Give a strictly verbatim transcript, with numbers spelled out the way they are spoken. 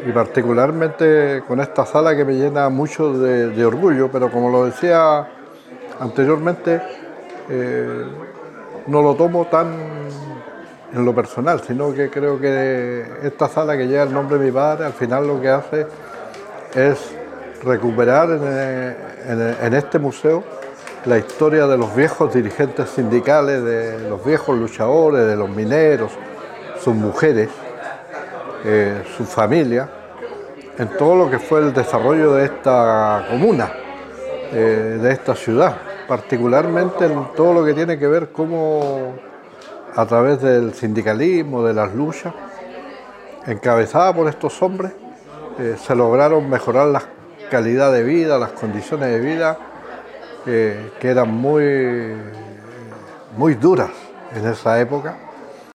y particularmente con esta sala que me llena mucho de, de orgullo, pero como lo decía anteriormente, eh, no lo tomo tan en lo personal, sino que creo que esta sala que lleva el nombre de mi padre, al final lo que hace es recuperar en, en, en este museo la historia de los viejos dirigentes sindicales, de los viejos luchadores, de los mineros, sus mujeres, eh, sus familias, en todo lo que fue el desarrollo de esta comuna, eh, de esta ciudad, particularmente en todo lo que tiene que ver cómo a través del sindicalismo, de las luchas, encabezadas por estos hombres, eh, se lograron mejorar la calidad de vida, las condiciones de vida, eh, que eran muy, muy duras en esa época.